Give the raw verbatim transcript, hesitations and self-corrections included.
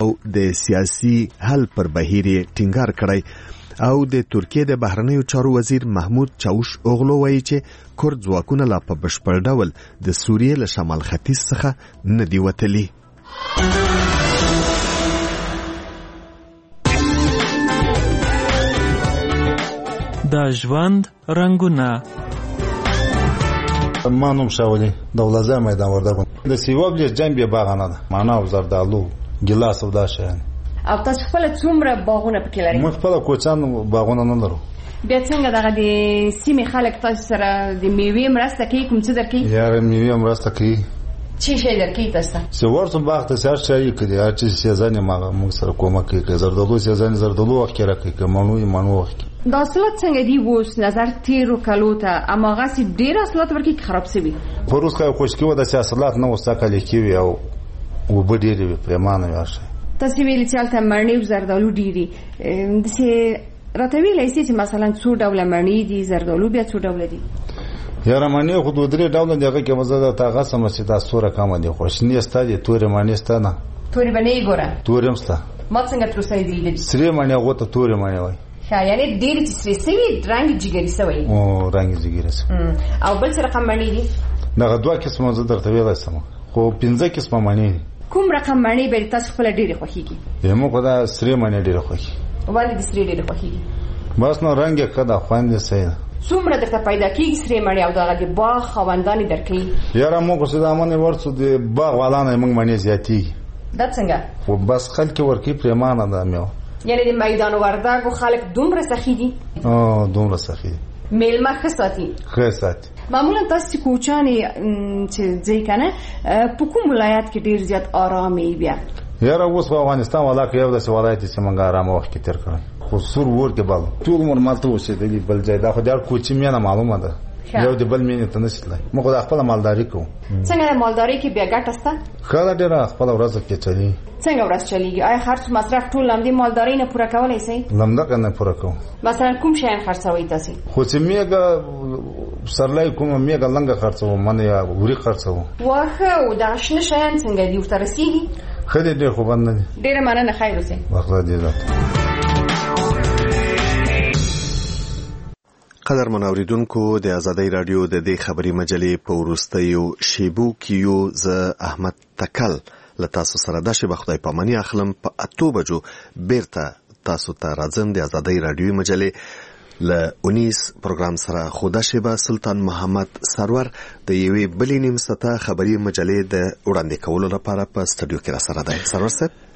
او د سیاسي حل پر بهیر ټینګار کړی. او د ترکیه د بهرنیو چارو وزیر محمود چاوش اوغلو وایي چې کرد ځواکونه لا په بشپړ ډول د سوریې له شمال ختیځ څخه نه دي وتلي. د ژوند رنګونه. ما نوم شاولی دولازه میدان وردګو. د سیواب له جنبه باغانه ده معنا او زردالو ګلاس او دا شیان. او تاسو خپل څومره باغونه پکې لرئ؟ موږ خپل کوچان باغونه نه لرو. بیا څنګه دغه د سیمې خلک تاسو سره د میوې مرسته کوي؟ کوم څه درکوي؟ یاره میوې مرسته کوي. چی شی درکوي تاسو ته؟ چې ورته باغ ته هر شی کوي، هر چیز سیزانې ما موږ سره کومک کوي. زردالو سیزانې زردالو وخت کې راکوي، کمنوي منو وخت. د حاصلات څنګه دی ووس نظر تیرو کلو ته اما غاسي ډیر حاصلات ورکی خراب سوي؟ پروس کا خوشکی و د سیاست نه وساکل کیوي او وبډيري پیمانه واشه. تاسو ویل چې الته مړنی و زردالو ډیری د سي راتوی لایسي چې مثلا څو ډول مړنی دي زردالو بیا څو ډول دي؟ یاره مړنی خو دوه درې ډول دغه کې مزه تا غسه مسجد اسوره کوم دي خوشنی ستادي تورې مړنی ستانه تورې باندې ګوره تورې مستا ما څنګه تر اوسه دي سری مړنی غوته تورې مړنی وای یعنی ډېر چې سری سوي رنګ جګری سوي او رنګ جګری سوي او بل څه رقم مړنی دي؟ دغه دوه قسمه زه درته ویل سم خو پنځه قسمه مړنی دي. کوم رقم مړنی به تاسو خپل ډېر خوښیږي؟ یمو کو دا سری مړنی ډېر خوښي. ولې د سری ډېر خوښیږي؟ بس نو رنگ کده خوند سي. څومره درته پیدا کیږي سری مړی او دغه د باغ خوندانی درکې؟ یاره موږ څه د امنه ورڅو د باغ والانه موږ مړنی زیاتی. دا څنګه؟ خو بس خلک ورکی پرمانه ده میو. یعنی د میدان وردګو خلک دومره سخی دي؟ او دومره سخی. میلمه خصاتی. خصاتی. معمولا تاسو کوچانی چې ځای کنه په کوم ولایت کې ډیر زیات آرامي بیا؟ یاره اوس په افغانستان ولاکه یو د ولایت چې موږ آرام وخت کې تیر کړو. خو سور ور کې بل ټول مر مالته وسیدلی بل ځای دا خو د کوچی مینه معلومه ده. یو د بل مینه ته نشته. موږ د خپل مالداري کوو. څنګه مالداري کې بیا ګټه سته؟ خاله ډیره خپل ورځ کې چلی. څنګه ورځ چلیږي؟ آیا خرڅ مصرف ټول لمدي مالداري نه پوره کولای شي؟ لمده کنه پوره کوم. مثلا کوم شی خرڅوي تاسو؟ خو چې میګه سرلای کوم میګه لنګه خرڅو منه یا وری خرڅو. واخه او دا شنه شیان څنګه دی ورته رسیږي؟ خدای دې خو باندې ډیره مننه خیر اوسه. واخله دې ده. قدر منوریدونکو د آزادۍ رادیو د دې خبري مجلې په وروستیو شیبو کې ز احمد تکل له تاسو سره د شیبه خدای پامنی اخلم په اتو بجو بیرته تاسو ته راځم د آزادۍ رادیو مجلې له اونیس پروګرام سره خدا شیبه سلطان محمد سرور د یوې بلې نیم ساعته خبري مجلې د وړاندې کولو لپاره په سټوډیو کې را سره دی. سرور صاحب